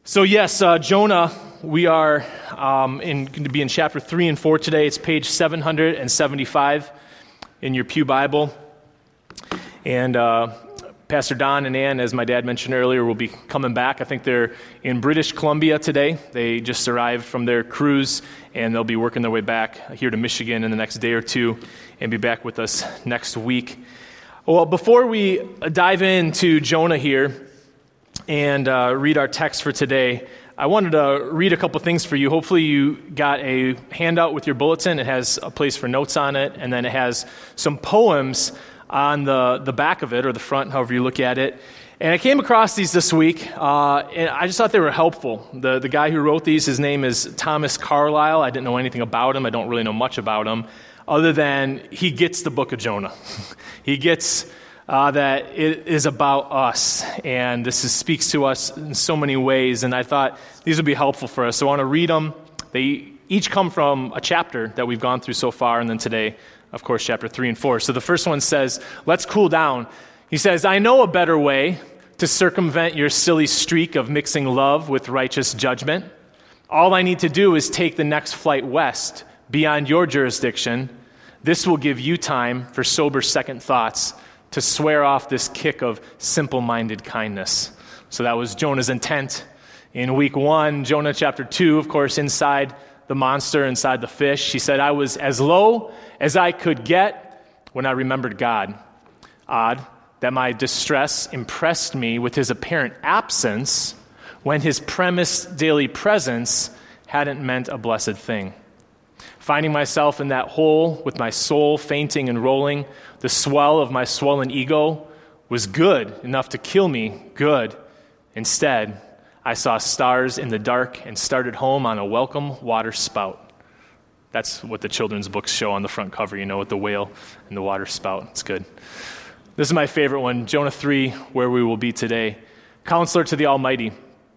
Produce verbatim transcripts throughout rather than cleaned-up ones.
So yes, uh, Jonah, we are um, in, going to be in chapter three and four today. It's page seven hundred seventy-five in your pew Bible. And uh, Pastor Don and Ann, as my dad mentioned earlier, will be coming back. I think they're in British Columbia today. They just arrived from their cruise, and they'll be working their way back here to Michigan in the next day or two and be back with us next week. Well, before we dive into Jonah here, and uh, read our text for today, I wanted to read a couple things for you. Hopefully you got a handout with your bulletin. It has a place for notes on it, and then it has some poems on the, the back of it, or the front, however you look at it. And I came across these this week, uh, and I just thought they were helpful. The, the guy who wrote these, his name is Thomas Carlyle. I didn't know anything about him. I don't really know much about him, other than he gets the book of Jonah. He gets... Uh, that it is about us, and this is, speaks to us in so many ways, and I thought these would be helpful for us. So I want to read them. They each come from a chapter that we've gone through so far, and then today, of course, chapter three and four. So the first one says, let's cool down. He says, I know a better way to circumvent your silly streak of mixing love with righteous judgment. All I need to do is take the next flight west, beyond your jurisdiction. This will give you time for sober second thoughts, to swear off this kick of simple-minded kindness. So that was Jonah's intent. In week one, Jonah chapter two, of course, inside the monster, inside the fish, he said, I was as low as I could get when I remembered God. Odd that my distress impressed me with his apparent absence when his premised daily presence hadn't meant a blessed thing. Finding myself in that hole with my soul fainting and rolling, the swell of my swollen ego was good enough to kill me, good. Instead, I saw stars in the dark and started home on a welcome water spout. That's what the children's books show on the front cover, you know, with the whale and the water spout. It's good. This is my favorite one, Jonah three, where we will be today. Counselor to the Almighty,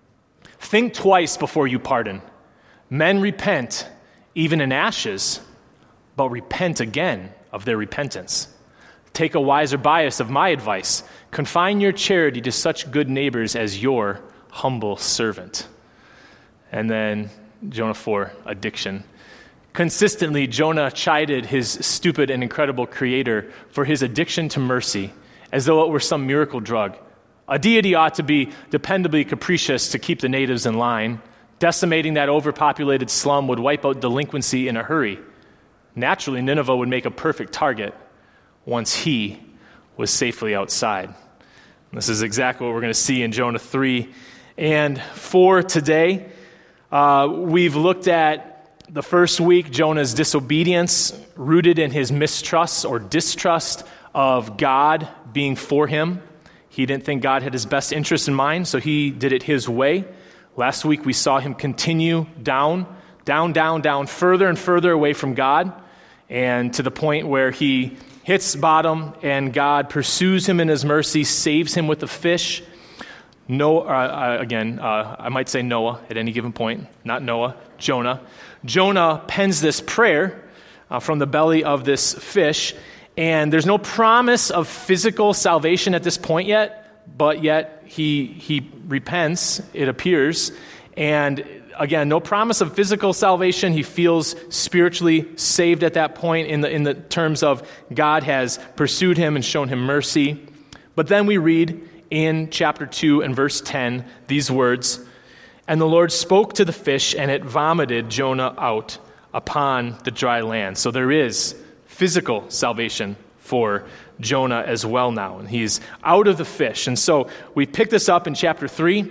think twice before you pardon. Men repent, even in ashes, but repent again of their repentance. Take a wiser bias of my advice. Confine your charity to such good neighbors as your humble servant. And then Jonah four, addiction. Consistently, Jonah chided his stupid and incredible creator for his addiction to mercy, as though it were some miracle drug. A deity ought to be dependably capricious to keep the natives in line. Decimating that overpopulated slum would wipe out delinquency in a hurry. Naturally, Nineveh would make a perfect target once he was safely outside. This is exactly what we're going to see in Jonah three and four today. Uh, we've looked at the first week, Jonah's disobedience, rooted in his mistrust or distrust of God being for him. He didn't think God had his best interest in mind, so he did it his way. Last week, we saw him continue down, down, down, down, further and further away from God, and to the point where he hits bottom, and God pursues him in his mercy, saves him with the fish. No, uh, again, uh, I might say Noah at any given point, not Noah, Jonah. Jonah pens this prayer uh, from the belly of this fish, and there's no promise of physical salvation at this point yet, but yet he he repents, it appears, and again, no promise of physical salvation. He feels spiritually saved at that point in the in the terms of God has pursued him and shown him mercy. But then we read in chapter two and verse ten these words, and the Lord spoke to the fish, and it vomited Jonah out upon the dry land. So there is physical salvation for Jonah as well now, and he's out of the fish. And so we pick this up in chapter three,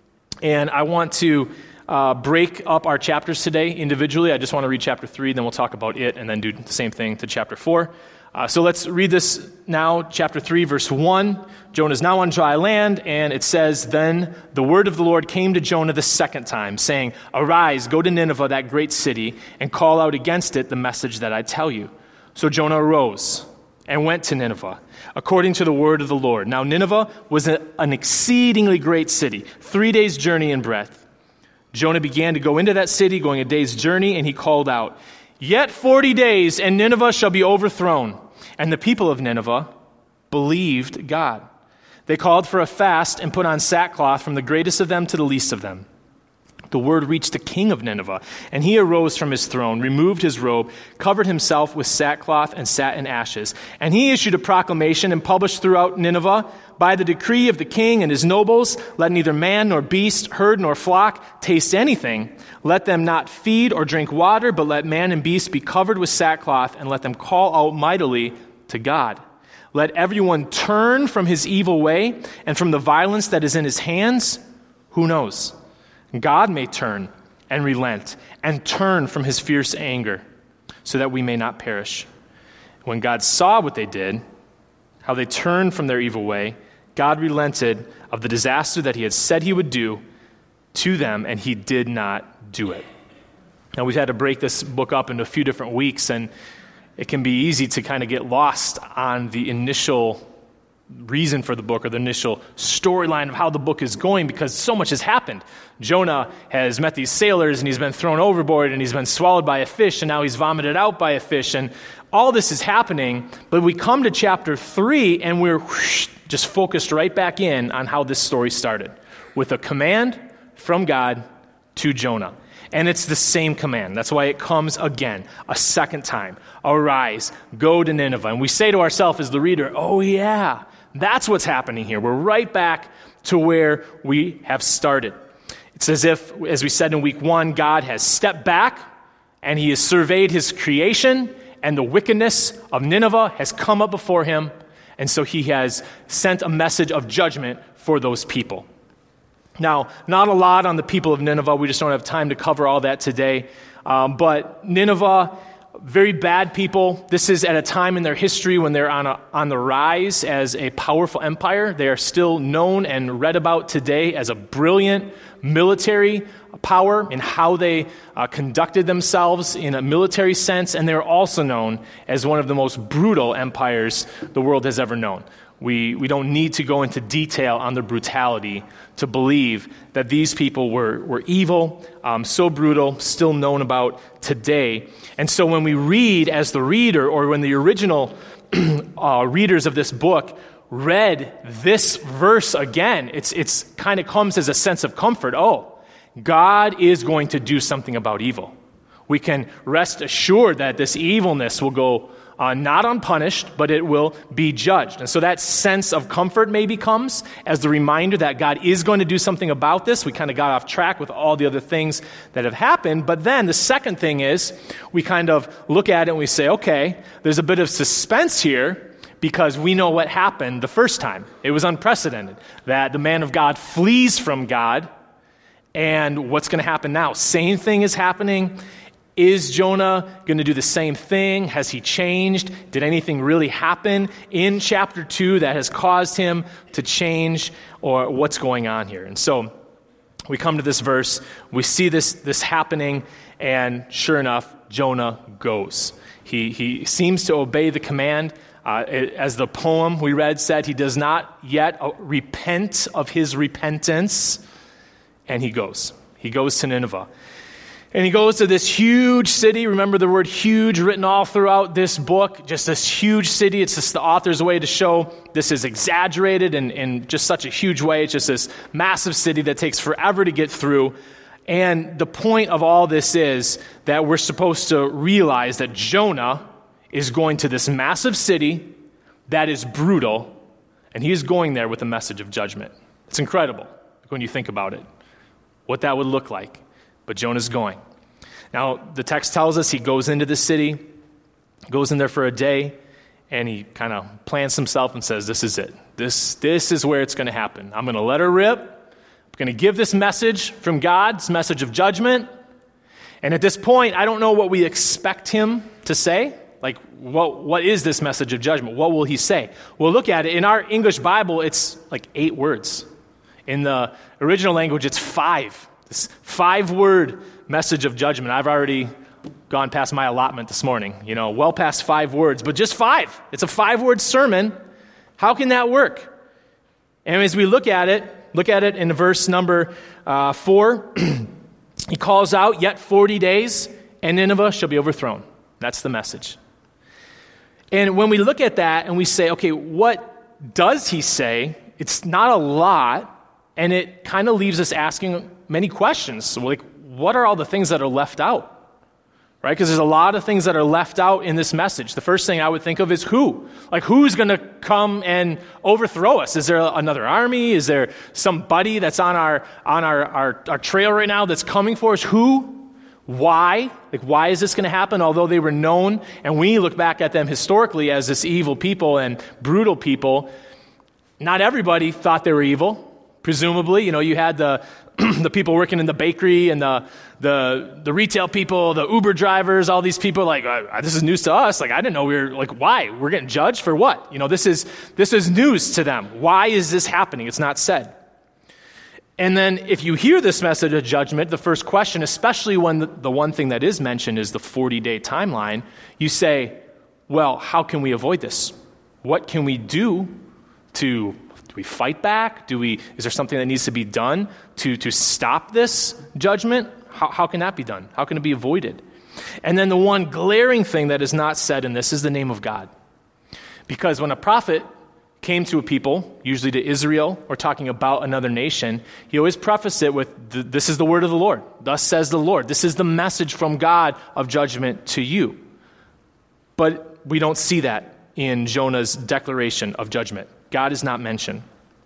and I want to uh, break up our chapters today individually. I just want to read chapter three, then we'll talk about it, and then do the same thing to chapter four. Uh, so let's read this now, chapter three, verse one. Jonah is now on dry land, and it says, Then the word of the Lord came to Jonah the second time, saying, Arise, go to Nineveh, that great city, and call out against it the message that I tell you. So Jonah arose and went to Nineveh, according to the word of the Lord. Now Nineveh was a, an exceedingly great city, three days' journey in breadth. Jonah began to go into that city, going a day's journey, and he called out, Yet forty days, and Nineveh shall be overthrown. And the people of Nineveh believed God. They called for a fast and put on sackcloth from the greatest of them to the least of them. the word reached the king of Nineveh, and he arose from his throne, removed his robe, covered himself with sackcloth, and sat in ashes. And he issued a proclamation and published throughout Nineveh, by the decree of the king and his nobles, let neither man nor beast, herd nor flock taste anything. Let them not feed or drink water, but let man and beast be covered with sackcloth, and let them call out mightily to God. Let everyone turn from his evil way and from the violence that is in his hands. Who knows? God may turn and relent and turn from his fierce anger so that we may not perish. When God saw what they did, how they turned from their evil way, God relented of the disaster that he had said he would do to them, and he did not do it. Now, we've had to break this book up into a few different weeks, and it can be easy to kind of get lost on the initial reason for the book or the initial storyline of how the book is going, because so much has happened. Jonah has met these sailors, and he's been thrown overboard, and he's been swallowed by a fish, and now he's vomited out by a fish, and all this is happening. But we come to chapter three, and we're whoosh, just focused right back in on how this story started, with a command from God to Jonah. And it's the same command. That's why it comes again, a second time. Arise, go to Nineveh. And we say to ourselves as the reader, oh yeah, that's what's happening here. We're right back to where we have started. It's as if, as we said in week one, God has stepped back and he has surveyed his creation, and the wickedness of Nineveh has come up before him. And so he has sent a message of judgment for those people. Now, not a lot on the people of Nineveh. We just don't have time to cover all that today. Um, but Nineveh, very bad people. This is at a time in their history when they're on a, on the rise as a powerful empire. They are still known and read about today as a brilliant military power in how they uh, conducted themselves in a military sense. And they're also known as one of the most brutal empires the world has ever known. We we don't need to go into detail on their brutality to believe that these people were, were evil, um, so brutal, still known about today. And so when we read as the reader, or when the original uh, readers of this book read this verse again, it's it's kind of comes as a sense of comfort. Oh, God is going to do something about evil. We can rest assured that this evilness will go Uh, not unpunished, but it will be judged. And so that sense of comfort maybe comes as the reminder that God is going to do something about this. We kind of got off track with all the other things that have happened. But then the second thing is we kind of look at it and we say, okay, there's a bit of suspense here because we know what happened the first time. It was unprecedented, that the man of God flees from God. And what's going to happen now? Same thing is happening. Is Jonah going to do the same thing? Has he changed? Did anything really happen in chapter two that has caused him to change? Or what's going on here? And so we come to this verse, we see this, this happening, and sure enough, Jonah goes. He, he seems to obey the command. Uh, as the poem we read said, he does not yet repent of his repentance, and he goes. He goes to Nineveh. And he goes to this huge city. Remember the word huge written all throughout this book. Just this huge city. It's just the author's way to show this is exaggerated in, in just such a huge way. It's just this massive city that takes forever to get through. And the point of all this is that we're supposed to realize that Jonah is going to this massive city that is brutal, and he is going there with a message of judgment. It's incredible when you think about it, what that would look like. But Jonah's going. Now, the text tells us he goes into the city, goes in there for a day, and he kind of plants himself and says, this is it. This, this is where it's going to happen. I'm going to let her rip. I'm going to give this message from God, this message of judgment. And at this point, I don't know what we expect him to say. Like, what, what is this message of judgment? What will he say? Well, look at it. In our English Bible, it's like eight words. In the original language, it's five. This five-word message of judgment. I've already gone past my allotment this morning, you know, well past five words, but just five. It's a five-word sermon. How can that work? And as we look at it, look at it in verse number uh, four. He calls out, yet forty days, and Nineveh shall be overthrown. That's the message. And when we look at that and we say, okay, what does he say? It's not a lot, and it kind of leaves us asking many questions. So like, what are all the things that are left out? Right? Because there's a lot of things that are left out in this message. The first thing I would think of is who? Like, who's going to come and overthrow us? Is there another army? Is there somebody that's on our on our, our, our trail right now that's coming for us? Who? Why? Like, why is this going to happen? Although they were known, and we look back at them historically as this evil people and brutal people, not everybody thought they were evil. Presumably, you know, you had the the people working in the bakery and the the the retail people, the Uber drivers, all these people like, uh, this is news to us. Like, I didn't know we were, like, why? We're getting judged for what? You know, this is this is news to them. Why is this happening? It's not said. And then if you hear this message of judgment, the first question, especially when the, the one thing that is mentioned is the forty-day timeline, you say, well, how can we avoid this? What can we do to... Do we fight back? Do we? Is there something that needs to be done to, to stop this judgment? How, how can that be done? How can it be avoided? And then the one glaring thing that is not said in this is the name of God. Because when a prophet came to a people, usually to Israel, or talking about another nation, he always prefaced it with, this is the word of the Lord. Thus says the Lord. This is the message from God of judgment to you. But we don't see that in Jonah's declaration of judgment. God is not mentioned.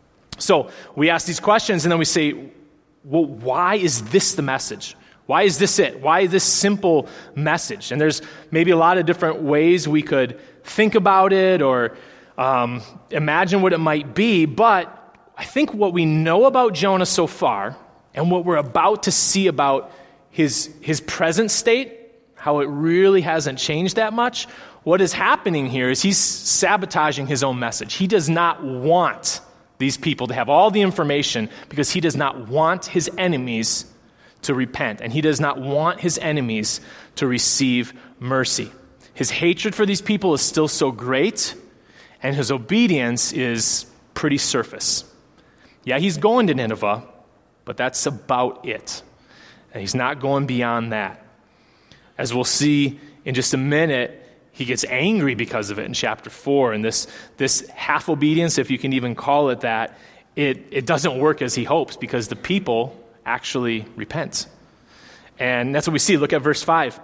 So we ask these questions and then we say, well, why is this the message? Why is this it? Why this simple message? And there's maybe a lot of different ways we could think about it or um, imagine what it might be, but I think what we know about Jonah so far and what we're about to see about his, his present state, how it really hasn't changed that much, what is happening here is he's sabotaging his own message. He does not want these people to have all the information because he does not want his enemies to repent, and he does not want his enemies to receive mercy. His hatred for these people is still so great, and his obedience is pretty surface. Yeah, he's going to Nineveh, but that's about it. And he's not going beyond that. As we'll see in just a minute, he gets angry because of it in chapter four, and this this half-obedience, if you can even call it that, it, it doesn't work as he hopes because the people actually repent. And that's what we see. Look at verse five.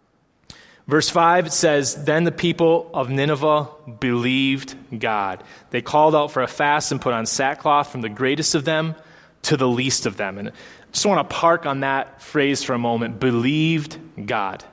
Verse five, it says, then the people of Nineveh believed God. They called out for a fast and put on sackcloth from the greatest of them to the least of them. And I just want to park on that phrase for a moment, believed God.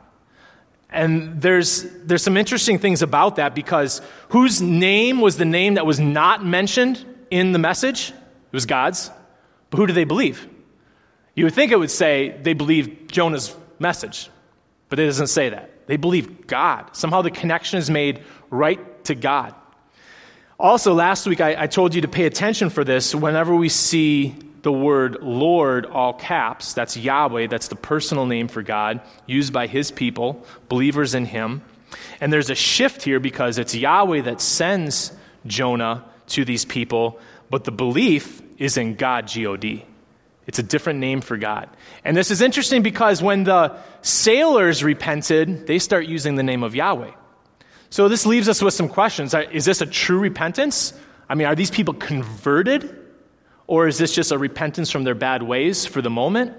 And there's there's some interesting things about that because whose name was the name that was not mentioned in the message? It was God's. But who do they believe? You would think it would say they believed Jonah's message, but it doesn't say that. They believe God. Somehow the connection is made right to God. Also, last week I, I told you to pay attention for this. Whenever we see the word Lord, all caps, that's Yahweh, that's the personal name for God, used by his people, believers in him. And there's a shift here because it's Yahweh that sends Jonah to these people, but the belief is in God, G O D. It's a different name for God. And this is interesting because when the sailors repented, they start using the name of Yahweh. So this leaves us with some questions. Is this a true repentance? I mean, are these people converted? Or is this just a repentance from their bad ways for the moment?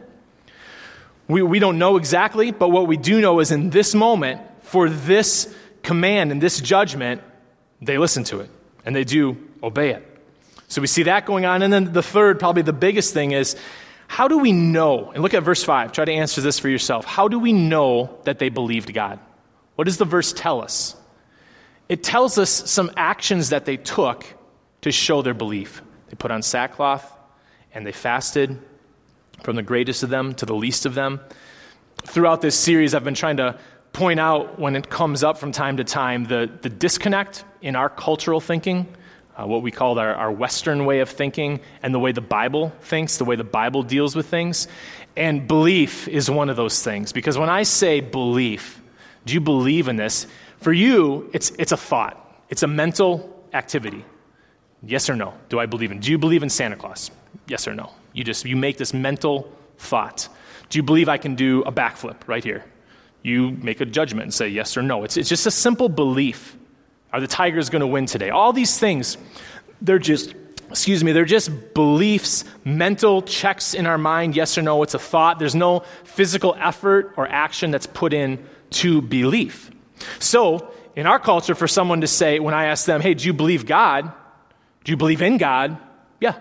We we don't know exactly, but what we do know is in this moment, for this command and this judgment, they listen to it, and they do obey it. So we see that going on. And then the third, probably the biggest thing is, how do we know? And look at verse five. Try to answer this for yourself. How do we know that they believed God? What does the verse tell us? It tells us some actions that they took to show their belief. They put on sackcloth, and they fasted from the greatest of them to the least of them. Throughout this series, I've been trying to point out when it comes up from time to time, the, the disconnect in our cultural thinking, uh, what we call our, our Western way of thinking, and the way the Bible thinks, the way the Bible deals with things. And belief is one of those things. Because when I say belief, do you believe in this? For you, it's it's a thought. It's a mental activity. Yes or no? Do I believe in? Do you believe in Santa Claus? Yes or no? You just you make this mental thought. Do you believe I can do a backflip right here? You make a judgment and say yes or no. It's it's just a simple belief. Are the Tigers going to win today? All these things, they're just excuse me, they're just beliefs, mental checks in our mind, yes or no, it's a thought. There's no physical effort or action that's put in to belief. So, in our culture, for someone to say, when I ask them, hey, do you believe God? Do you believe in God? Yeah.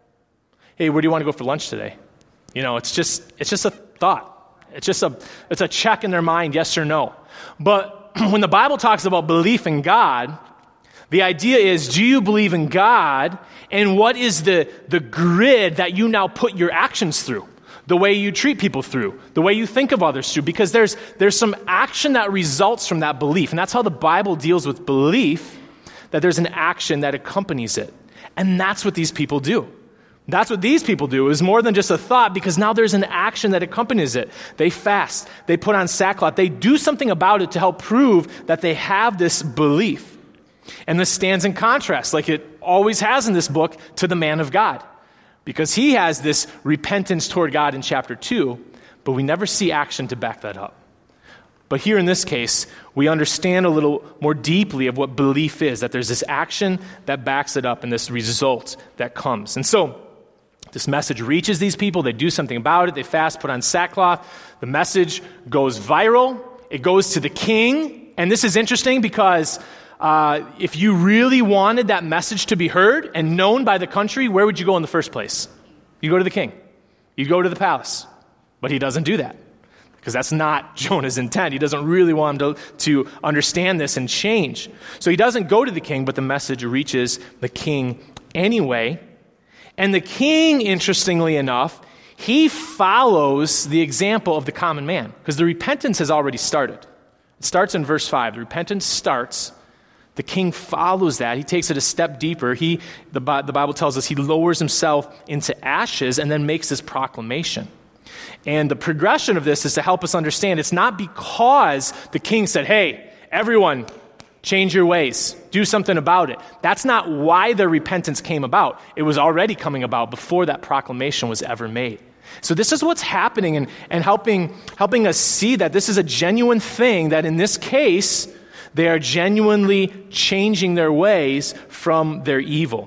Hey, where do you want to go for lunch today? You know, it's just it's just a thought. It's just a it's a check in their mind, yes or no. But when the Bible talks about belief in God, the idea is, do you believe in God? And what is the, the grid that you now put your actions through? The way you treat people through, the way you think of others through, because there's there's some action that results from that belief. And that's how the Bible deals with belief, that there's an action that accompanies it. And that's what these people do. That's what these people do. Is more than just a thought, because now there's an action that accompanies it. They fast, they put on sackcloth, they do something about it to help prove that they have this belief. And this stands in contrast, like it always has in this book, to the man of God. Because he has this repentance toward God in chapter two, but we never see action to back that up. But here in this case, we understand a little more deeply of what belief is, that there's this action that backs it up and this result that comes. And so, this message reaches these people, they do something about it, they fast, put on sackcloth, the message goes viral, it goes to the king, and this is interesting because Uh, if you really wanted that message to be heard and known by the country, where would you go in the first place? You go to the king. You go to the palace. But he doesn't do that, because that's not Jonah's intent. He doesn't really want him to, to understand this and change. So he doesn't go to the king, but the message reaches the king anyway. And the king, interestingly enough, he follows the example of the common man, because the repentance has already started. It starts in verse five. The repentance starts. The king follows that. He takes it a step deeper. He, the, the Bible tells us he lowers himself into ashes and then makes this proclamation. And the progression of this is to help us understand it's not because the king said, hey, everyone, change your ways. Do something about it. That's not why their repentance came about. It was already coming about before that proclamation was ever made. So this is what's happening and, and helping, helping us see that this is a genuine thing, that in this case, they are genuinely changing their ways from their evil.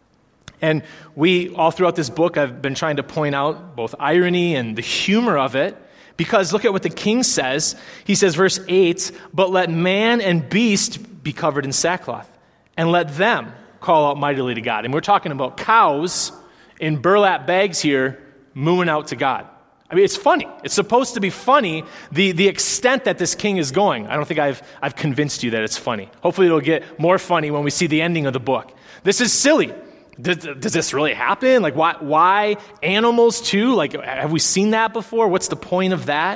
And we, all throughout this book, I've been trying to point out both irony and the humor of it, because look at what the king says. He says, verse eight, but let man and beast be covered in sackcloth, and let them call out mightily to God. And we're talking about cows in burlap bags here, mooing out to God. I mean, it's funny. It's supposed to be funny, the, the extent that this king is going. I don't think I've I've convinced you that it's funny. Hopefully it'll get more funny when we see the ending of the book. This is silly. Does, does this really happen? Like, why, why animals too? Like, have we seen that before? What's the point of that?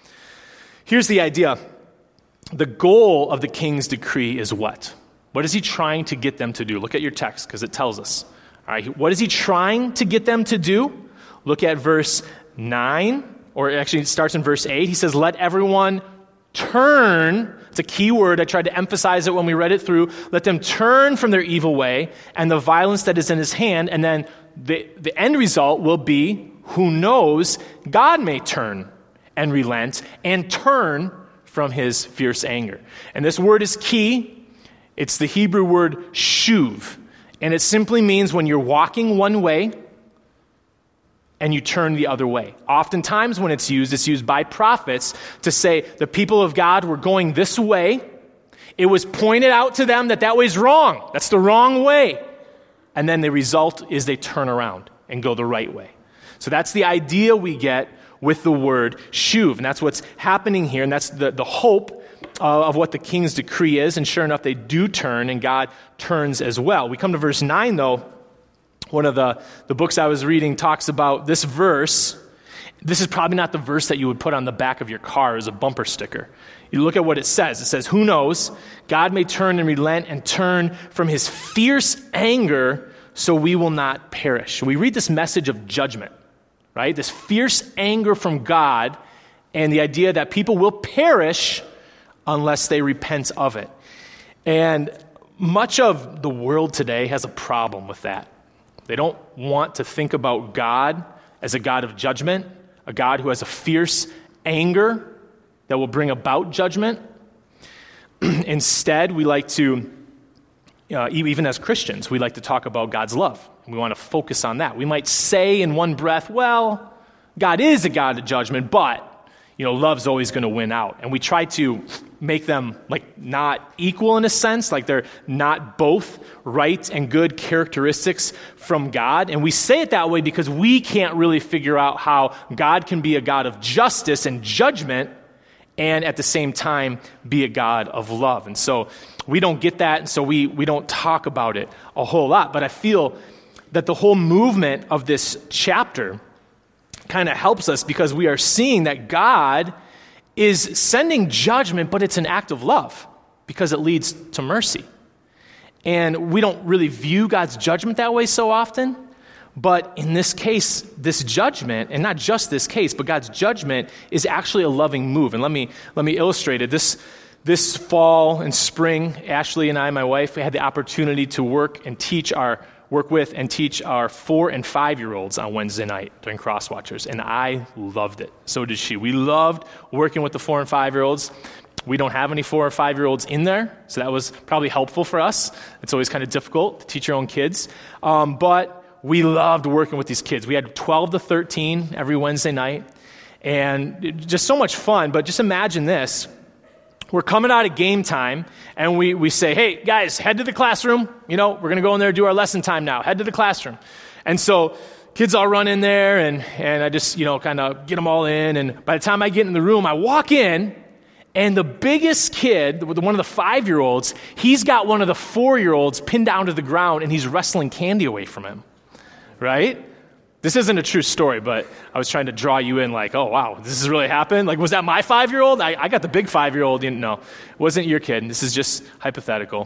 Here's the idea. The goal of the king's decree is what? What is he trying to get them to do? Look at your text, because it tells us. All right, what is he trying to get them to do? Look at verse nine, or actually it starts in verse eight. He says, let everyone turn. It's a key word. I tried to emphasize it when we read it through. Let them turn from their evil way and the violence that is in his hand. And then the, the end result will be, who knows, God may turn and relent and turn from his fierce anger. And this word is key. It's the Hebrew word shuv. And it simply means when you're walking one way and you turn the other way. Oftentimes when it's used, it's used by prophets to say the people of God were going this way. It was pointed out to them that that way is wrong. That's the wrong way. And then the result is they turn around and go the right way. So that's the idea we get with the word shuv. And that's what's happening here. And that's the, the hope uh, of what the king's decree is. And sure enough, they do turn, and God turns as well. We come to verse nine, though. One of the, the books I was reading talks about this verse. This is probably not the verse that you would put on the back of your car as a bumper sticker. You look at what it says. It says, who knows, God may turn and relent and turn from his fierce anger so we will not perish. We read this message of judgment, right? This fierce anger from God, and the idea that people will perish unless they repent of it. And much of the world today has a problem with that. They don't want to think about God as a God of judgment, a God who has a fierce anger that will bring about judgment. Instead, we like to, uh, even as Christians, we like to talk about God's love, We want to focus on that. We might say in one breath, well, God is a God of judgment, but, you know, love's always going to win out. And we try to make them like not equal in a sense, like they're not both right and good characteristics from God. And we say it that way because we can't really figure out how God can be a God of justice and judgment and at the same time be a God of love. And so we don't get that, and so we, we don't talk about it a whole lot. But I feel that the whole movement of this chapter kind of helps us because we are seeing that God is sending judgment, but it's an act of love because it leads to mercy. And we don't really view God's judgment that way so often. But in this case, this judgment, and not just this case, but God's judgment is actually a loving move. And let me let me illustrate it. This this fall and spring, Ashley and I, my wife, we had the opportunity to work and teach our work with and teach our four and five year olds on Wednesday night during Crosswatchers, and I loved it. So did she. We loved working with the four and five year olds. We don't have any four or five year olds in there, so that was probably helpful for us. It's always kind of difficult to teach your own kids, um, but we loved working with these kids. We had twelve to thirteen every Wednesday night, and just so much fun. But just imagine this. We're coming out of game time, and we, we say, hey, guys, head to the classroom. You know, we're going to go in there and do our lesson time now. Head to the classroom. And so kids all run in there, and, and I just, you know, kind of get them all in. And by the time I get in the room, I walk in, and the biggest kid, one of the five-year-olds, he's got one of the four-year-olds pinned down to the ground, and he's wrestling candy away from him. Right? This isn't a true story, but I was trying to draw you in like, oh, wow, this has really happened? Like, was that my five-year-old? I, I got the big five-year-old. No, it wasn't your kid. This is just hypothetical.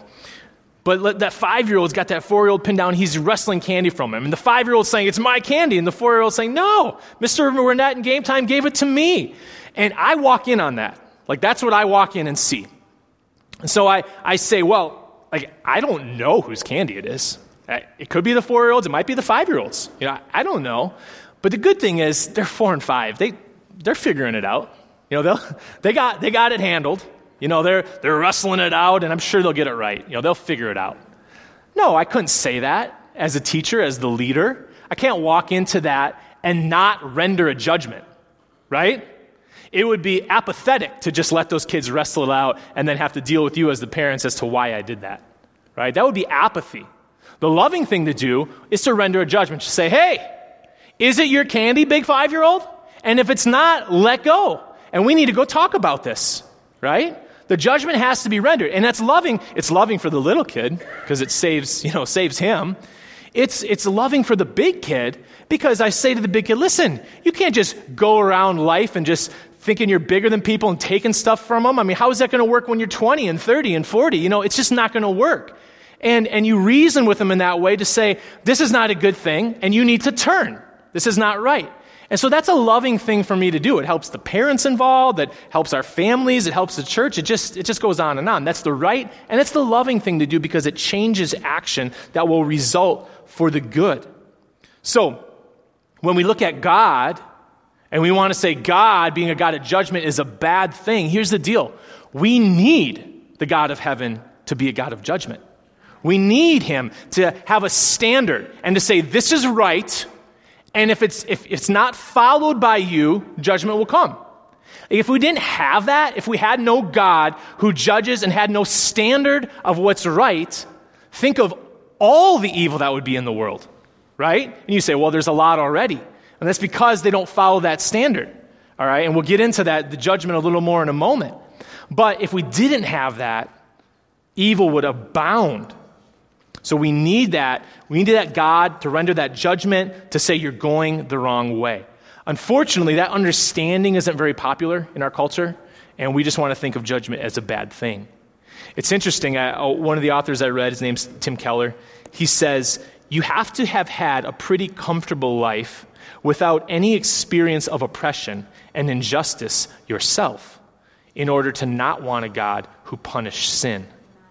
But that five-year-old's got that four-year-old pinned down. He's wrestling candy from him. And the five-year-old's saying, it's my candy. And the four-year-old's saying, no, Mister Burnett in game time gave it to me. And I walk in on that. Like, that's what I walk in and see. And so I, I say, well, like, I don't know whose candy it is. It could be the four-year-olds. It might be the five-year-olds. You know, I don't know. But the good thing is they're four and five. They they're figuring it out. You know, they'll they got they got it handled. You know, they're they're wrestling it out, and I'm sure they'll get it right. You know, they'll figure it out. No, I couldn't say that as a teacher, as the leader. I can't walk into that and not render a judgment, right? It would be apathetic to just let those kids wrestle it out and then have to deal with you as the parents as to why I did that, right? That would be apathy. The loving thing to do is to render a judgment. To say, hey, is it your candy, big five-year-old? And if it's not, let go. And we need to go talk about this, right? The judgment has to be rendered. And that's loving. It's loving for the little kid because it saves, you know, saves him. It's, it's loving for the big kid because I say to the big kid, listen, you can't just go around life and just thinking you're bigger than people and taking stuff from them. I mean, how is that going to work when you're twenty and thirty and forty? You know, it's just not going to work. And and you reason with them in that way to say, this is not a good thing, and you need to turn. This is not right. And so that's a loving thing for me to do. It helps the parents involved. It helps our families. It helps the church. It just it just goes on and on. That's the right, and it's the loving thing to do because it changes action that will result for the good. So when we look at God, and we want to say God, being a God of judgment, is a bad thing, here's the deal. We need the God of heaven to be a God of judgment. We need him to have a standard and to say, this is right, and if it's if it's not followed by you, judgment will come. If we didn't have that, if we had no God who judges and had no standard of what's right, think of all the evil that would be in the world, right? And you say, well, there's a lot already. And that's because they don't follow that standard, all right? And we'll get into that, the judgment, a little more in a moment. But if we didn't have that, evil would abound. So we need that. We need that God to render that judgment, to say you're going the wrong way. Unfortunately, that understanding isn't very popular in our culture, and we just want to think of judgment as a bad thing. It's interesting. I, one of the authors I read, his name's Tim Keller, he says, you have to have had a pretty comfortable life without any experience of oppression and injustice yourself in order to not want a God who punished sin.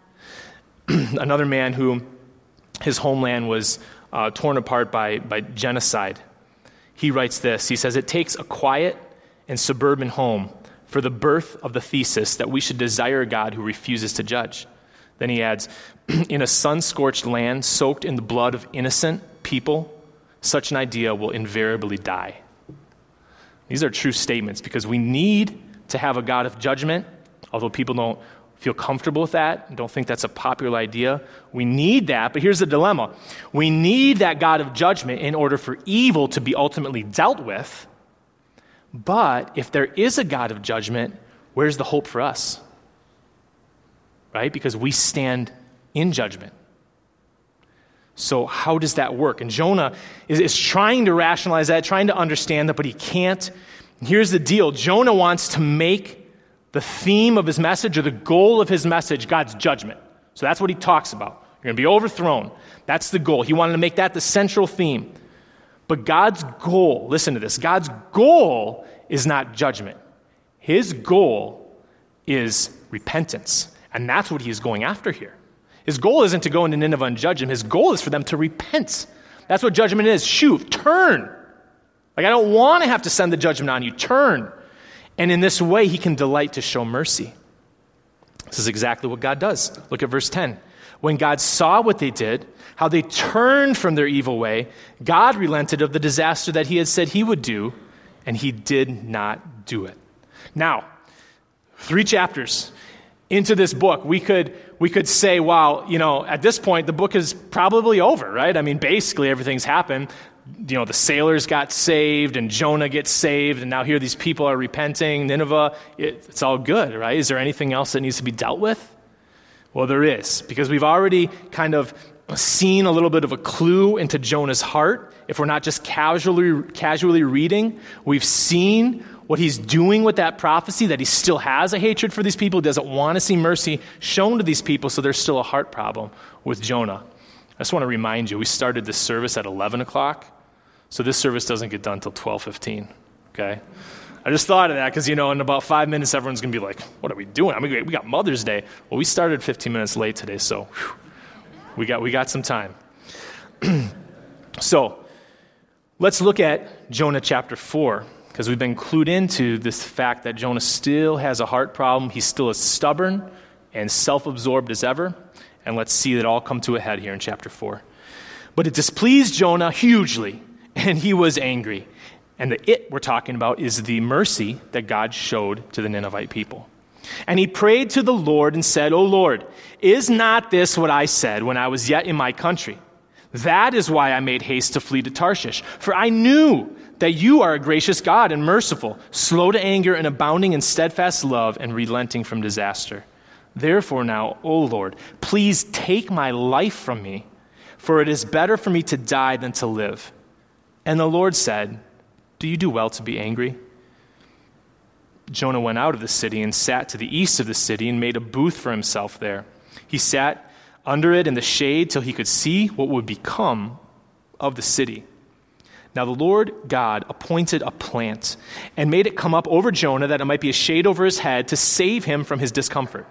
Another man who his homeland was uh, torn apart by, by genocide, he writes this. He says, it takes a quiet and suburban home for the birth of the thesis that we should desire a God who refuses to judge. Then he adds, in a sun-scorched land soaked in the blood of innocent, people, such an idea will invariably die. These are true statements because we need to have a God of judgment, although people don't feel comfortable with that and don't think that's a popular idea. We need that, but here's the dilemma. We need that God of judgment in order for evil to be ultimately dealt with. But if there is a God of judgment, where's the hope for us? Right? Because we stand in judgment. So how does that work? And Jonah is, is trying to rationalize that, trying to understand that, but he can't. Here's the deal. Jonah wants to make the theme of his message or the goal of his message God's judgment. So that's what he talks about. You're going to be overthrown. That's the goal. He wanted to make that the central theme. But God's goal, listen to this, God's goal is not judgment. His goal is repentance. And that's what he's going after here. His goal isn't to go into Nineveh and judge them. His goal is for them to repent. That's what judgment is. Shoot, turn. Like, I don't want to have to send the judgment on you. Turn. And in this way, he can delight to show mercy. This is exactly what God does. Look at verse ten. When God saw what they did, how they turned from their evil way, God relented of the disaster that he had said he would do, and he did not do it. Now, three chapters into this book, we could we could say, wow, you know, at this point, the book is probably over, right? I mean, basically everything's happened. You know, the sailors got saved, and Jonah gets saved, and now here these people are repenting. Nineveh, it, it's all good, right? Is there anything else that needs to be dealt with? Well, there is, because we've already kind of seen a little bit of a clue into Jonah's heart. If we're not just casually casually reading, we've seen what he's doing with that prophecy, that he still has a hatred for these people, doesn't want to see mercy shown to these people, so there's still a heart problem with Jonah. I just want to remind you, we started this service at eleven o'clock, so this service doesn't get done until twelve fifteen, okay? I just thought of that because, you know, in about five minutes, everyone's going to be like, what are we doing? I mean, we got Mother's Day. Well, we started fifteen minutes late today, so whew, we got we got some time. So let's look at Jonah chapter four, because we've been clued into this fact that Jonah still has a heart problem. He's still as stubborn and self-absorbed as ever. And let's see it all come to a head here in chapter four. But it displeased Jonah hugely, and he was angry. And the it we're talking about is the mercy that God showed to the Ninevite people. And he prayed to the Lord and said, O Lord, is not this what I said when I was yet in my country? That is why I made haste to flee to Tarshish. For I knew that you are a gracious God and merciful, slow to anger and abounding in steadfast love and relenting from disaster. Therefore now, O Lord, please take my life from me, for it is better for me to die than to live. And the Lord said, do you do well to be angry? Jonah went out of the city and sat to the east of the city and made a booth for himself there. He sat under it in the shade till he could see what would become of the city. Now the Lord God appointed a plant and made it come up over Jonah that it might be a shade over his head to save him from his discomfort.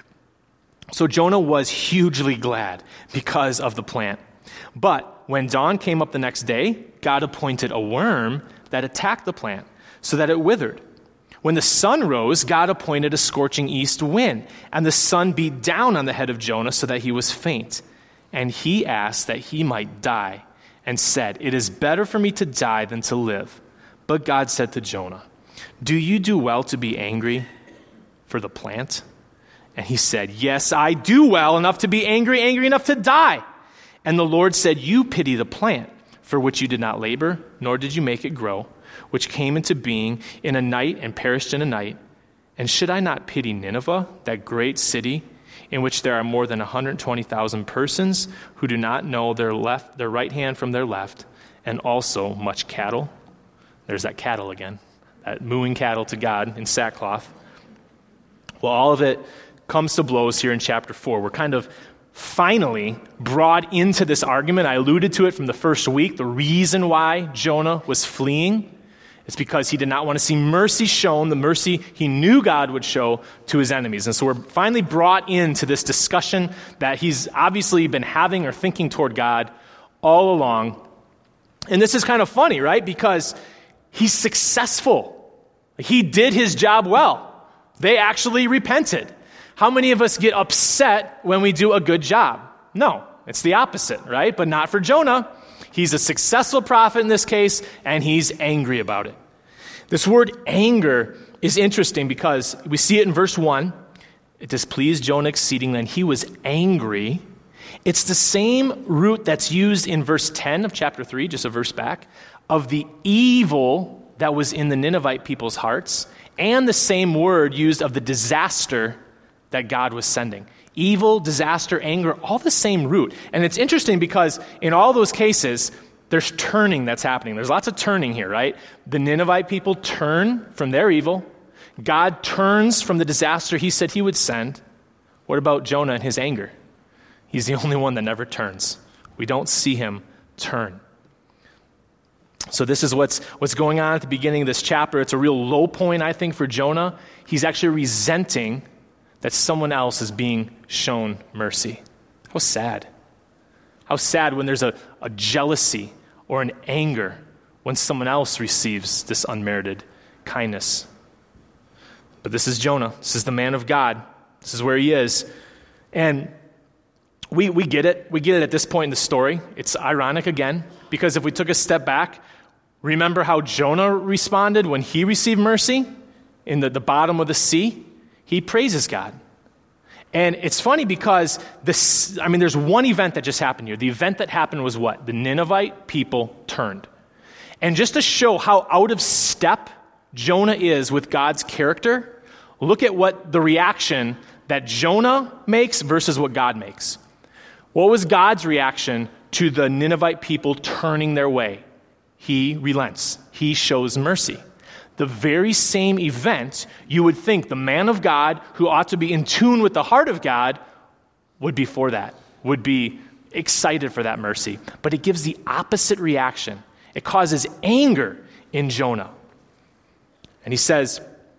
So Jonah was hugely glad because of the plant. But when dawn came up the next day, God appointed a worm that attacked the plant so that it withered. When the sun rose, God appointed a scorching east wind, and the sun beat down on the head of Jonah so that he was faint. And he asked that he might die, and said, it is better for me to die than to live. But God said to Jonah, do you do well to be angry for the plant? And he said, yes, I do well enough to be angry, angry enough to die. And the Lord said, you pity the plant, for which you did not labor, nor did you make it grow, which came into being in a night and perished in a night. And should I not pity Nineveh, that great city, in which there are more than one hundred twenty thousand persons who do not know their left, their right hand from their left, and also much cattle? There's that cattle again, that mooing cattle to God in sackcloth. Well, all of it comes to blows here in chapter four. We're kind of finally brought into this argument. I alluded to it from the first week. The reason why Jonah was fleeing is because he did not want to see mercy shown, the mercy he knew God would show to his enemies. And so we're finally brought into this discussion that he's obviously been having or thinking toward God all along. And this is kind of funny, right? Because he's successful. He did his job well. They actually repented. How many of us get upset when we do a good job? No, it's the opposite, right? But not for Jonah. He's a successful prophet in this case, and he's angry about it. This word anger is interesting because we see it in verse one. It displeased Jonah exceedingly, and he was angry. It's the same root that's used in verse ten of chapter three, just a verse back, of the evil that was in the Ninevite people's hearts, and the same word used of the disaster that God was sending. Evil, disaster, anger, all the same root. And it's interesting because in all those cases, there's turning that's happening. There's lots of turning here, right? The Ninevite people turn from their evil. God turns from the disaster he said he would send. What about Jonah and his anger? He's the only one that never turns. We don't see him turn. So this is what's what's going on at the beginning of this chapter. It's a real low point, I think, for Jonah. He's actually resenting that someone else is being shown mercy. How sad. How sad when there's a, a jealousy or an anger when someone else receives this unmerited kindness. But this is Jonah. This is the man of God. This is where he is. And we we get it. We get it at this point in the story. It's ironic again, because if we took a step back, remember how Jonah responded when he received mercy in the, the bottom of the sea? He praises God. And it's funny because this, I mean, there's one event that just happened here. The event that happened was what? The Ninevite people turned. And just to show how out of step Jonah is with God's character, look at what the reaction that Jonah makes versus what God makes. What was God's reaction to the Ninevite people turning their way? He relents. He shows mercy. The very same event, you would think the man of God, who ought to be in tune with the heart of God, would be for that, would be excited for that mercy. But it gives the opposite reaction. It causes anger in Jonah. And he says,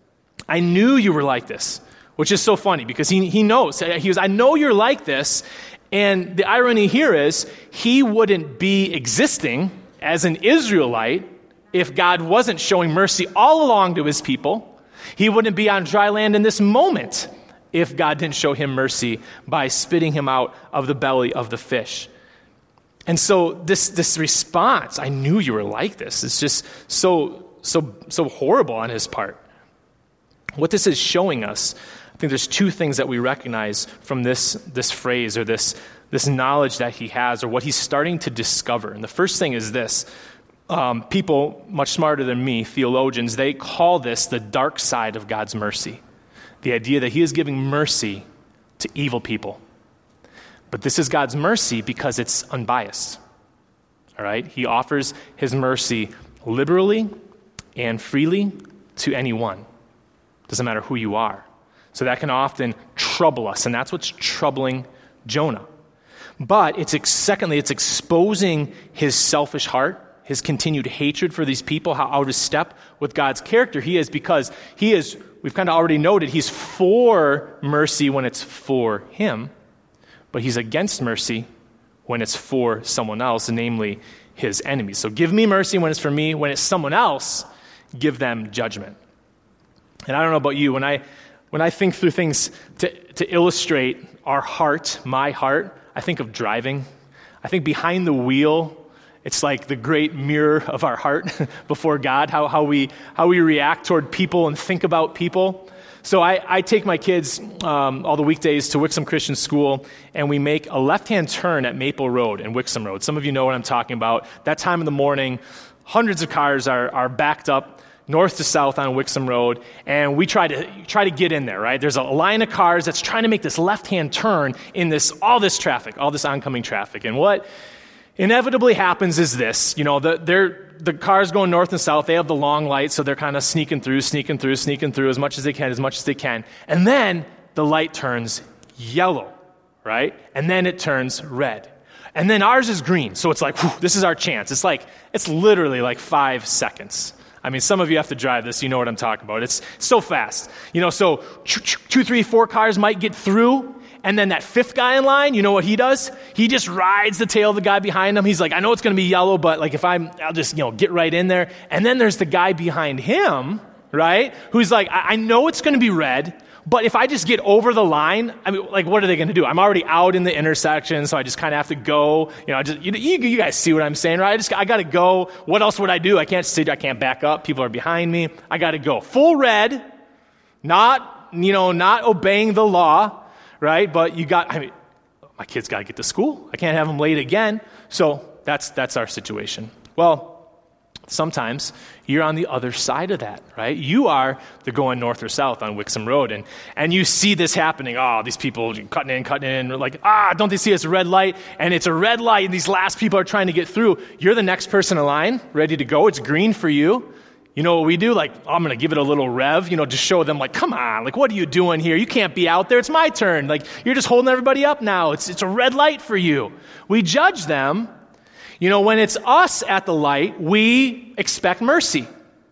I knew you were like this, which is so funny because he, he knows. He goes, I know you're like this. And the irony here is he wouldn't be existing as an Israelite if God wasn't showing mercy all along to his people. He wouldn't be on dry land in this moment if God didn't show him mercy by spitting him out of the belly of the fish. And so this this response, I knew you were like this, is just so so so horrible on his part. What this is showing us, I think there's two things that we recognize from this this phrase or this this knowledge that he has or what he's starting to discover. And the first thing is this. Um, people much smarter than me, theologians, they call this the dark side of God's mercy. The idea that he is giving mercy to evil people. But this is God's mercy because it's unbiased. All right? He offers his mercy liberally and freely to anyone. Doesn't matter who you are. So that can often trouble us, and that's what's troubling Jonah. But it's secondly, it's exposing his selfish heart, his continued hatred for these people, how out of step with God's character he is, because he is, we've kind of already noted, he's for mercy when it's for him, but he's against mercy when it's for someone else, namely his enemies. So give me mercy when it's for me. When it's someone else, give them judgment. And I don't know about you, when I when I think through things to, to illustrate our heart, my heart, I think of driving. I think behind the wheel, it's like the great mirror of our heart before God, how, how we how we react toward people and think about people. So I, I take my kids um, all the weekdays to Wixom Christian School, and we make a left-hand turn at Maple Road and Wixom Road. Some of you know what I'm talking about. That time in the morning, hundreds of cars are, are backed up north to south on Wixom Road, and we try to try to get in there, right? There's a line of cars that's trying to make this left-hand turn in this all this traffic, all this oncoming traffic. And what inevitably happens is this, you know, the they're, the cars going north and south, they have the long lights, so they're kind of sneaking through, sneaking through, sneaking through as much as they can, as much as they can. And then the light turns yellow, right? And then it turns red. And then ours is green, so it's like, whew, this is our chance. It's like, it's literally like five seconds. I mean, some of you have to drive this, you know what I'm talking about. It's so fast. You know, so two, three, four cars might get through, and then that fifth guy in line, you know what he does? He just rides the tail of the guy behind him. He's like, I know it's going to be yellow, but like if I'm, I'll just, you know, get right in there. And then there's the guy behind him, right? Who's like, I, I know it's going to be red, but if I just get over the line, I mean, like, what are they going to do? I'm already out in the intersection, so I just kind of have to go. You know, just, you, you guys see what I'm saying, right? I just, I got to go. What else would I do? I can't sit, I can't back up. People are behind me. I got to go. Full red, not, you know, not obeying the law, right? But you got, I mean, my kid's got to get to school. I can't have them late again. So that's that's our situation. Well, sometimes you're on the other side of that, right? You are, they're going north or south on Wixom Road, and, and you see this happening. Oh, these people cutting in, cutting in, like, ah, don't they see it's a red light? And it's a red light, and these last people are trying to get through. You're the next person in line, ready to go. It's green for you. You know what we do? Like, oh, I'm going to give it a little rev, you know, just show them, like, come on, like, what are you doing here? You can't be out there. It's my turn. Like, you're just holding everybody up now. It's it's a red light for you. We judge them. You know, when it's us at the light, we expect mercy.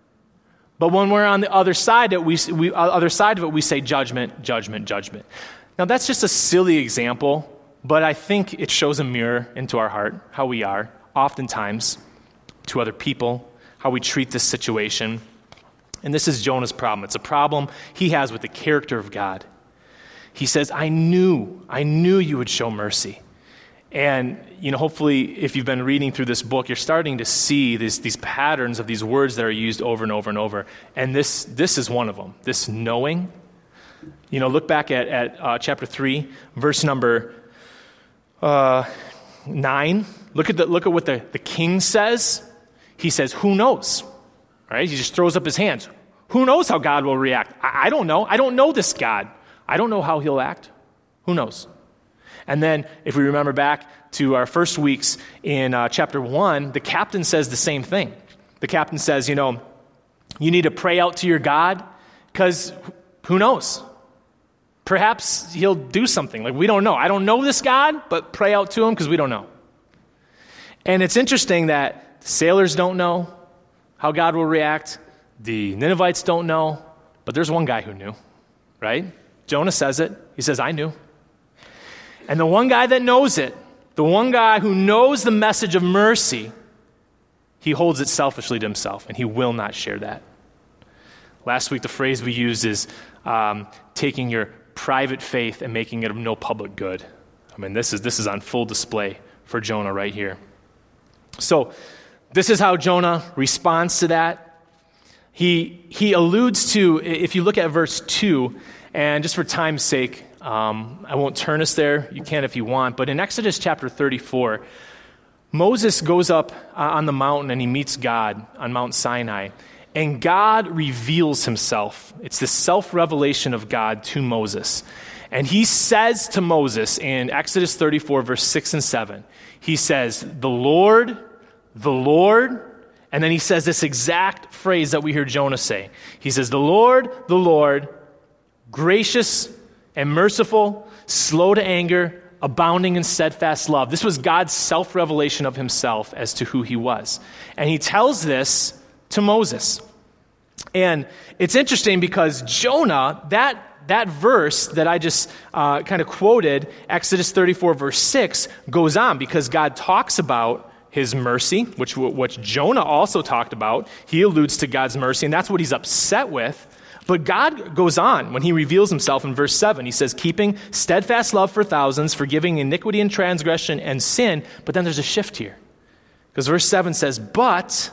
But when we're on the other side, of it, we, we other side of it, we say judgment, judgment, judgment. Now, that's just a silly example, but I think it shows a mirror into our heart, how we are, oftentimes, to other people, how we treat this situation. And this is Jonah's problem. It's a problem he has with the character of God. He says, I knew, I knew you would show mercy. And, you know, hopefully, if you've been reading through this book, you're starting to see these, these patterns of these words that are used over and over and over. And this this is one of them, this knowing. You know, look back at, at uh, chapter three, verse number uh, nine. Look at the, look at what the, the king says. He says, who knows? All right? He just throws up his hands. Who knows how God will react? I, I don't know. I don't know this God. I don't know how he'll act. Who knows? And then, if we remember back to our first weeks in uh, chapter one, the captain says the same thing. The captain says, you know, you need to pray out to your God, because who knows? Perhaps he'll do something. Like, we don't know. I don't know this God, but pray out to him, because we don't know. And it's interesting that the sailors don't know how God will react. The Ninevites don't know, but there's one guy who knew, right? Jonah says it. He says, I knew. And the one guy that knows it, the one guy who knows the message of mercy, he holds it selfishly to himself, and he will not share that. Last week, the phrase we used is um, taking your private faith and making it of no public good. I mean, this is this is on full display for Jonah right here. So, this is how Jonah responds to that. He he alludes to, if you look at verse two, and just for time's sake, Um, I won't turn us there. You can if you want. But in Exodus chapter thirty-four, Moses goes up uh, on the mountain and he meets God on Mount Sinai. And God reveals himself. It's the self-revelation of God to Moses. And he says to Moses in Exodus thirty-four, verse six and seven, he says, the Lord, the Lord, and then he says this exact phrase that we hear Jonah say. He says, the Lord, the Lord, gracious and merciful, slow to anger, abounding in steadfast love. This was God's self-revelation of himself as to who he was. And he tells this to Moses. And it's interesting because Jonah, that, that verse that I just uh, kind of quoted, Exodus thirty-four, verse six, goes on because God talks about his mercy, which, which Jonah also talked about. He alludes to God's mercy, and that's what he's upset with. But God goes on when he reveals himself in verse seven. He says, keeping steadfast love for thousands, forgiving iniquity and transgression and sin. But then there's a shift here. Because verse seven says, but,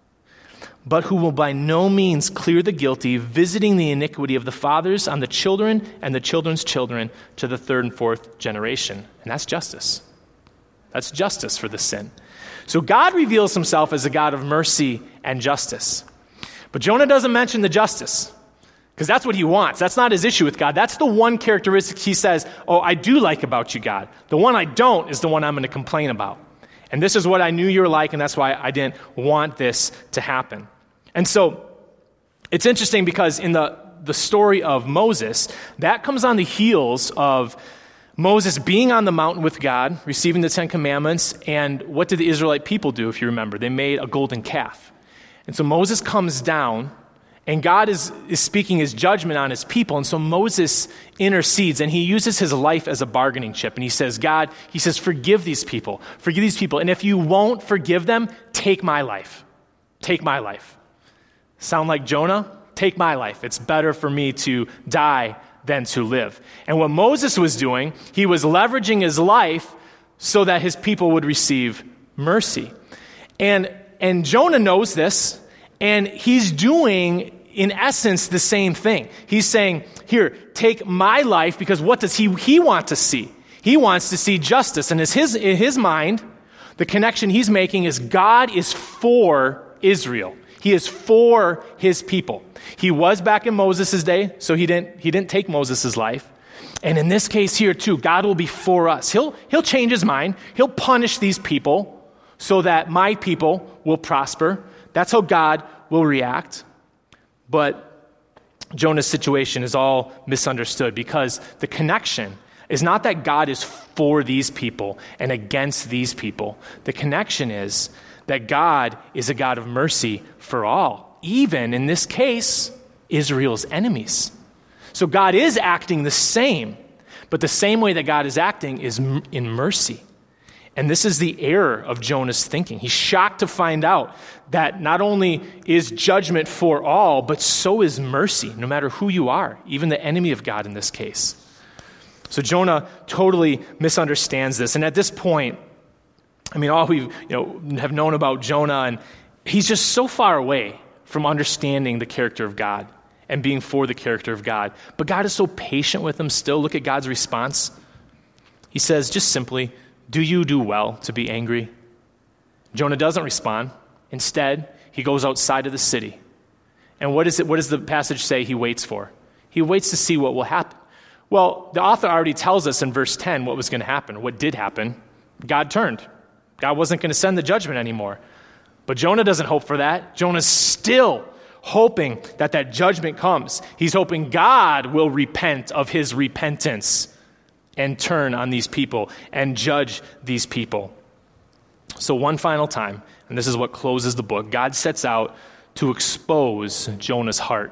but who will by no means clear the guilty, visiting the iniquity of the fathers on the children and the children's children to the third and fourth generation. And that's justice. That's justice for the sin. So God reveals himself as a God of mercy and justice. But Jonah doesn't mention the justice. Because that's what he wants. That's not his issue with God. That's the one characteristic he says, oh, I do like about you, God. The one I don't is the one I'm going to complain about. And this is what I knew you were like, and that's why I didn't want this to happen. And so it's interesting because in the, the story of Moses, that comes on the heels of Moses being on the mountain with God, receiving the Ten Commandments, and what did the Israelite people do, if you remember? They made a golden calf. And so Moses comes down, and God is, is speaking his judgment on his people. And so Moses intercedes, and he uses his life as a bargaining chip. And he says, God, he says, forgive these people. Forgive these people. And if you won't forgive them, take my life. Take my life. Sound like Jonah? take my life. It's better for me to die than to live. And what Moses was doing, he was leveraging his life so that his people would receive mercy. And, and Jonah knows this, and he's doing, in essence, the same thing. He's saying, here, take my life, because what does he, he want to see? He wants to see justice. And as his, in his mind, the connection he's making is God is for Israel. He is for his people. He was back in Moses' day, so he didn't, he didn't take Moses' life. And in this case here too, God will be for us. He'll, he'll change his mind. He'll punish these people so that my people will prosper. That's how God will react. But Jonah's situation is all misunderstood, because the connection is not that God is for these people and against these people. The connection is that God is a God of mercy for all, even in this case, Israel's enemies. So God is acting the same, but the same way that God is acting is m- in mercy. And this is the error of Jonah's thinking. He's shocked to find out that not only is judgment for all, but so is mercy, no matter who you are, even the enemy of God in this case. So Jonah totally misunderstands this. And at this point, I mean, all we you know have known about Jonah, and he's just so far away from understanding the character of God and being for the character of God. But God is so patient with him still. Look at God's response. He says just simply, do you do well to be angry? Jonah doesn't respond. Instead, he goes outside of the city. And what is it? What does the passage say he waits for? He waits to see what will happen. Well, the author already tells us in verse ten what was going to happen, what did happen. God turned. God wasn't going to send the judgment anymore. But Jonah doesn't hope for that. Jonah's still hoping that that judgment comes. He's hoping God will repent of his repentance and turn on these people and judge these people. So one final time, and this is what closes the book, God sets out to expose Jonah's heart.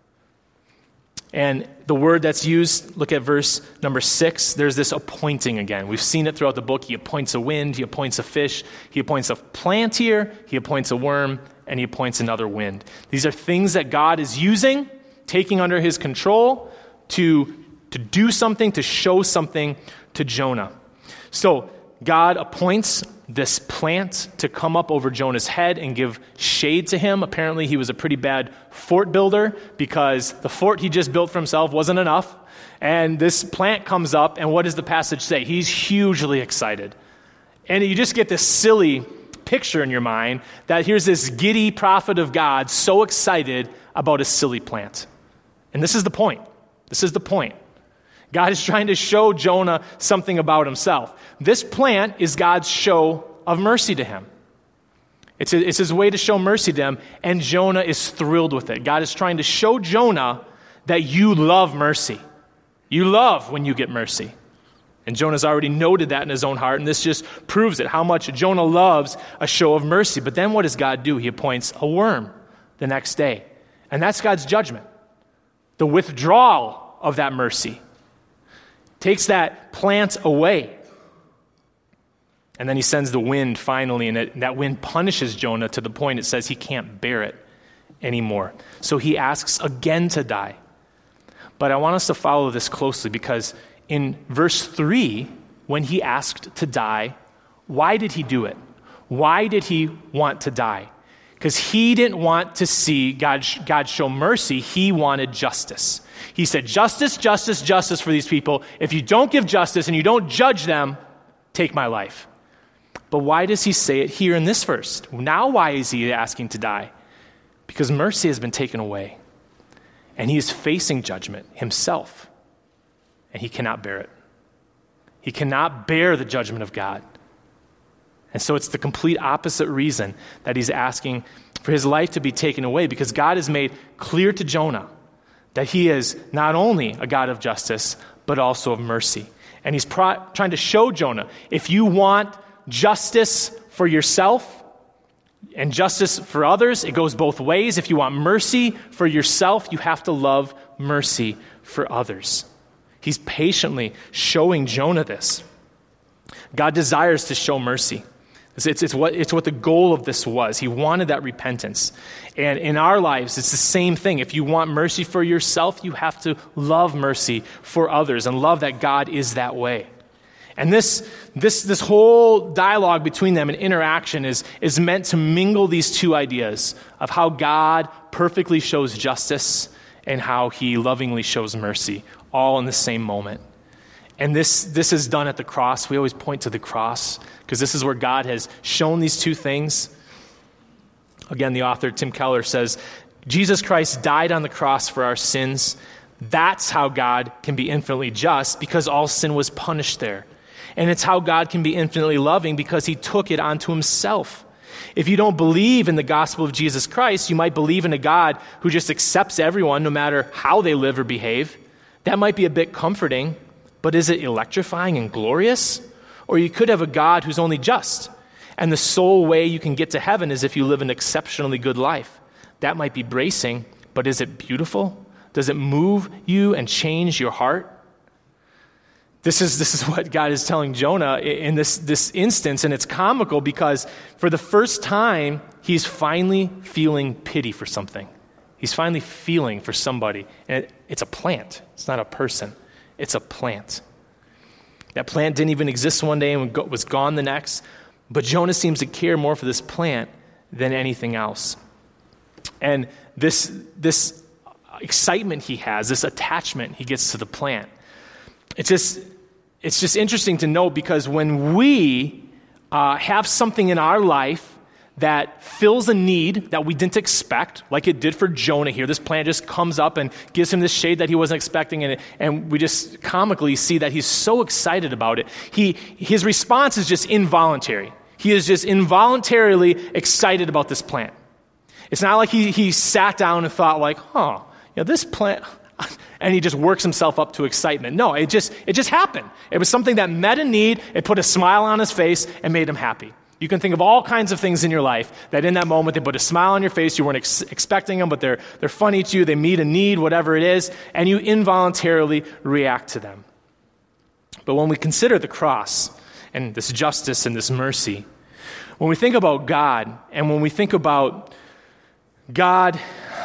And the word that's used, look at verse number six, there's this appointing again. We've seen it throughout the book. He appoints a wind, he appoints a fish, he appoints a plant here, he appoints a worm, and he appoints another wind. These are things that God is using, taking under his control to, to do something, to show something to Jonah. So God appoints this plant to come up over Jonah's head and give shade to him. Apparently he was a pretty bad fort builder, because the fort he just built for himself wasn't enough. And this plant comes up, and what does the passage say? He's hugely excited. And you just get this silly picture in your mind that here's this giddy prophet of God so excited about a silly plant. And this is the point. This is the point. God is trying to show Jonah something about himself. This plant is God's show of mercy to him. It's, a, it's his way to show mercy to him, and Jonah is thrilled with it. God is trying to show Jonah that you love mercy. You love when you get mercy. And Jonah's already noted that in his own heart, and this just proves it, how much Jonah loves a show of mercy. But then what does God do? He appoints a worm the next day. And that's God's judgment. The withdrawal of that mercy. Takes that plant away. And then he sends the wind finally, and, it, and that wind punishes Jonah to the point it says he can't bear it anymore. So he asks again to die. But I want us to follow this closely, because in verse three, when he asked to die, why did he do it? Why did he want to die? Because he didn't want to see God, God show mercy. He wanted justice. He said, justice, justice, justice for these people. If you don't give justice and you don't judge them, take my life. But why does he say it here in this verse? Now why is he asking to die? Because mercy has been taken away. And he is facing judgment himself. And he cannot bear it. He cannot bear the judgment of God. And so it's the complete opposite reason that he's asking for his life to be taken away, because God has made clear to Jonah that he is not only a God of justice, but also of mercy. And he's pro- trying to show Jonah, if you want justice for yourself and justice for others, it goes both ways. If you want mercy for yourself, you have to love mercy for others. He's patiently showing Jonah this. God desires to show mercy. It's, it's, it's, what, it's what the goal of this was. He wanted that repentance. And in our lives, it's the same thing. If you want mercy for yourself, you have to love mercy for others and love that God is that way. And this this this whole dialogue between them and interaction is, is meant to mingle these two ideas of how God perfectly shows justice and how he lovingly shows mercy, all in the same moment. And this this is done at the cross. We always point to the cross because this is where God has shown these two things. Again, the author, Tim Keller, says, Jesus Christ died on the cross for our sins. That's how God can be infinitely just, because all sin was punished there. And it's how God can be infinitely loving because he took it onto himself. If you don't believe in the gospel of Jesus Christ, you might believe in a God who just accepts everyone no matter how they live or behave. That might be a bit comforting, but is it electrifying and glorious? Or you could have a God who's only just, and the sole way you can get to heaven is if you live an exceptionally good life. That might be bracing, but is it beautiful? Does it move you and change your heart? This is this is what God is telling Jonah in this, this instance, and it's comical because for the first time, he's finally feeling pity for something. He's finally feeling for somebody, and it, it's a plant. It's not a person. It's a plant. That plant didn't even exist one day and was gone the next, but Jonah seems to care more for this plant than anything else. And this this excitement he has, this attachment he gets to the plant, it's just it's just interesting to note because when we uh, have something in our life that fills a need that we didn't expect, like it did for Jonah here, this plant just comes up and gives him this shade that he wasn't expecting, and, and we just comically see that he's so excited about it. He his response is just involuntary. He is just involuntarily excited about this plant. It's not like he he sat down and thought like, huh, you know, this plant, and he just works himself up to excitement. No, it just it just happened. It was something that met a need, it put a smile on his face, and made him happy. You can think of all kinds of things in your life that in that moment they put a smile on your face, you weren't ex- expecting them, but they're they're funny to you, they meet a need, whatever it is, and you involuntarily react to them. But when we consider the cross and this justice and this mercy, when we think about God and when we think about God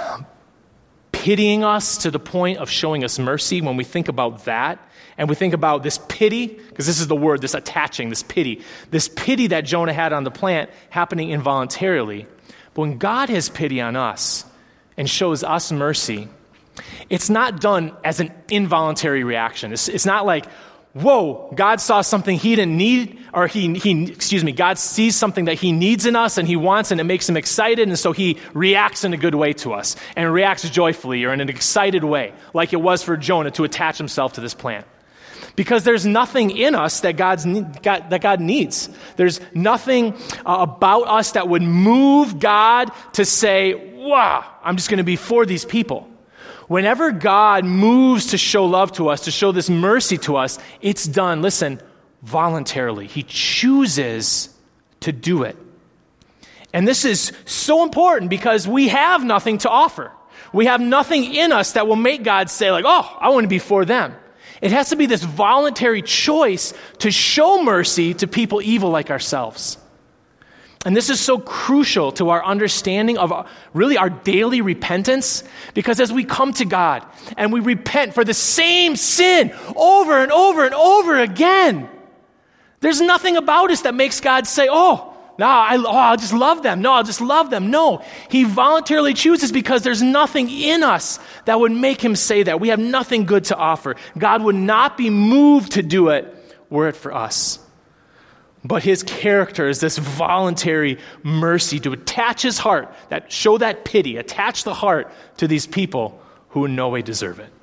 pitying us to the point of showing us mercy, when we think about that, and we think about this pity, because this is the word, this attaching, this pity, this pity that Jonah had on the plant happening involuntarily. But when God has pity on us and shows us mercy, it's not done as an involuntary reaction. It's, it's not like, whoa, God saw something he didn't need, or he, he, excuse me, God sees something that he needs in us and he wants and it makes him excited, and so he reacts in a good way to us and reacts joyfully or in an excited way, like it was for Jonah to attach himself to this plant. Because there's nothing in us that God's God, that God needs. There's nothing uh, about us that would move God to say, wow, I'm just going to be for these people. Whenever God moves to show love to us, to show this mercy to us, it's done, listen, voluntarily. He chooses to do it. And this is so important because we have nothing to offer. We have nothing in us that will make God say like, oh, I want to be for them. It has to be this voluntary choice to show mercy to people evil like ourselves. And this is so crucial to our understanding of really our daily repentance, because as we come to God and we repent for the same sin over and over and over again, there's nothing about us that makes God say, oh, no, I, oh, I'll just love them. No, I'll just love them. No, he voluntarily chooses because there's nothing in us that would make him say that. We have nothing good to offer. God would not be moved to do it were it for us. But his character is this voluntary mercy to attach his heart, that show that pity, attach the heart to these people who in no way deserve it.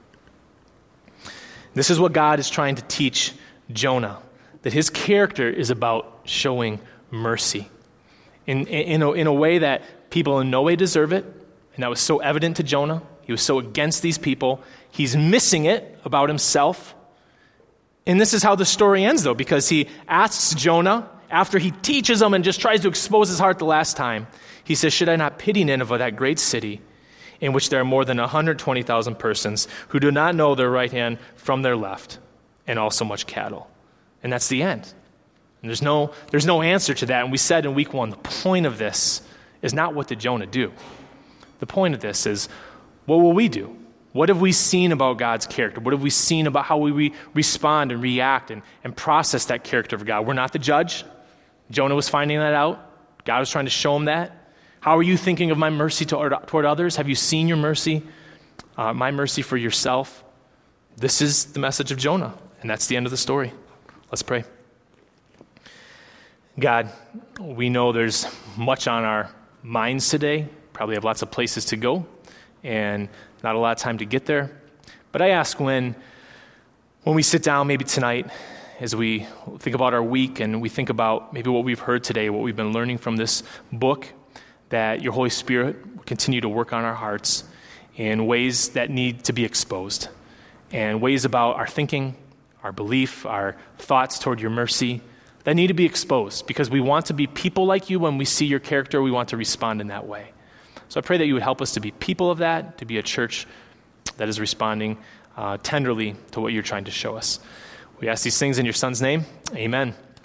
This is what God is trying to teach Jonah, that his character is about showing mercy in, in, a, in a way that people in no way deserve it, and that was so evident to Jonah. He was so against these people. He's missing it about himself. And this is how the story ends, though, because he asks Jonah, after he teaches him and just tries to expose his heart the last time, he says, should I not pity Nineveh, that great city, in which there are more than one hundred twenty thousand persons who do not know their right hand from their left, and also much cattle? And that's the end. And there's no, there's no answer to that. And we said in week one, the point of this is not what did Jonah do. The point of this is, what will we do? What have we seen about God's character? What have we seen about how we re- respond and react and, and process that character of God? We're not the judge. Jonah was finding that out. God was trying to show him that. How are you thinking of my mercy toward, toward others? Have you seen your mercy, uh, my mercy for yourself? This is the message of Jonah, and that's the end of the story. Let's pray. God, we know there's much on our minds today. Probably have lots of places to go, and not a lot of time to get there. But I ask when, when we sit down maybe tonight, as we think about our week and we think about maybe what we've heard today, what we've been learning from this book, that your Holy Spirit will continue to work on our hearts in ways that need to be exposed, and ways about our thinking, our belief, our thoughts toward your mercy that need to be exposed, because we want to be people like you. When we see your character, we want to respond in that way. So I pray that you would help us to be people of that, to be a church that is responding uh, tenderly to what you're trying to show us. We ask these things in your Son's name. Amen.